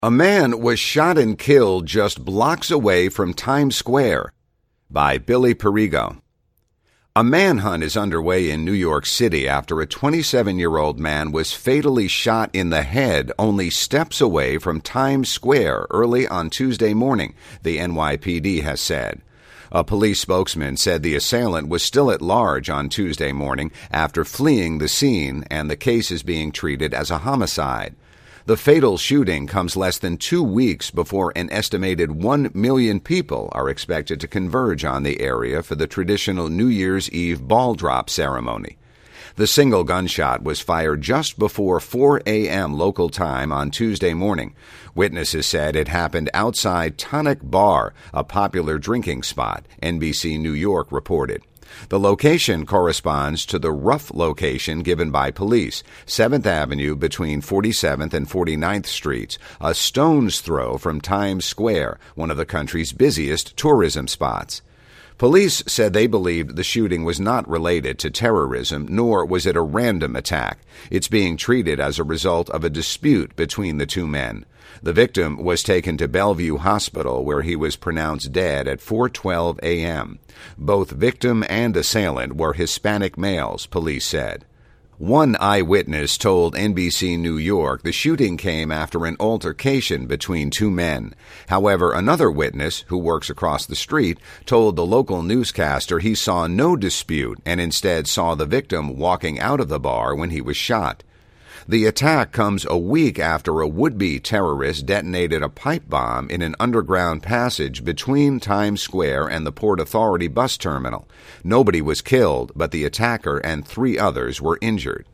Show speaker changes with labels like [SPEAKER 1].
[SPEAKER 1] A man was shot and killed just blocks away from Times Square by Billy Perigo. A manhunt is underway in New York City after a 27-year-old man was fatally shot in the head only steps away from Times Square early on Tuesday morning, the NYPD has said. A police spokesman said the assailant was still at large on Tuesday morning after fleeing the scene, and the case is being treated as a homicide. The fatal shooting comes less than 2 weeks before an estimated 1 million people are expected to converge on the area for the traditional New Year's Eve ball drop ceremony. The single gunshot was fired just before 4 a.m. local time on Tuesday morning. Witnesses said it happened outside Tonic Bar, a popular drinking spot, NBC New York reported. The location corresponds to the rough location given by police, 7th Avenue between 47th and 49th Streets, a stone's throw from Times Square, one of the country's busiest tourism spots. Police said they believed the shooting was not related to terrorism, nor was it a random attack. It's being treated as a result of a dispute between the two men. The victim was taken to Bellevue Hospital, where he was pronounced dead at 4:12 a.m. Both victim and assailant were Hispanic males, police said. One eyewitness told NBC New York the shooting came after an altercation between two men. However, another witness, who works across the street, told the local newscaster he saw no dispute and instead saw the victim walking out of the bar when he was shot. The attack comes a week after a would-be terrorist detonated a pipe bomb in an underground passage between Times Square and the Port Authority bus terminal. Nobody was killed, but the attacker and 3 others were injured.